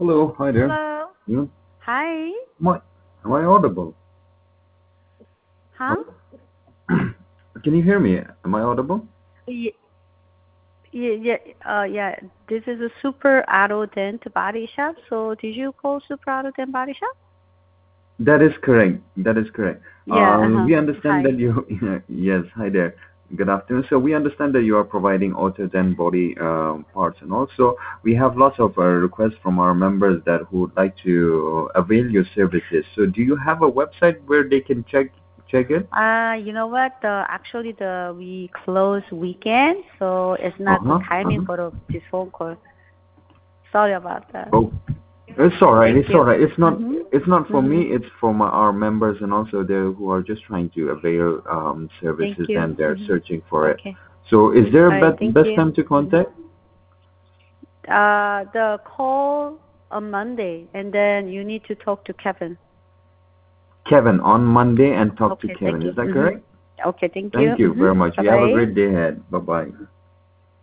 Hello, hi there. Hello. Yeah. Hi. Am I, am I audible? Huh? Hello? Can you hear me? Am I audible? Yeah, yeah, yeah. This is a Super Adult Body Shop. So did you call Super Adult Body Shop? That is correct. That is correct. Yeah. We understand Hi. that you, yes, hi there. Good afternoon. So we understand that you are providing auto-den body parts, and also we have lots of requests from our members that who would like to avail your services. So do you have a website where they can check it? You know what? Actually, we close weekend, so it's not good Uh-huh. timing Uh-huh. for this phone call. Sorry about that. Oh, it's all right. Thank It's all you. right. Mhm. It's not for me. Mhm. It's for our members and also they who are just trying to avail Thank services you. and they're Mhm. searching for it. Okay. So, is there a All right. Thank best you. time to Mhm. contact The call on Monday, and then you need to talk to Kevin. Kevin on Monday and talk to Okay, thank Kevin? you. Is that correct? Okay, thank you. Thank you very much. Bye You have a bye. great day ahead. Bye bye.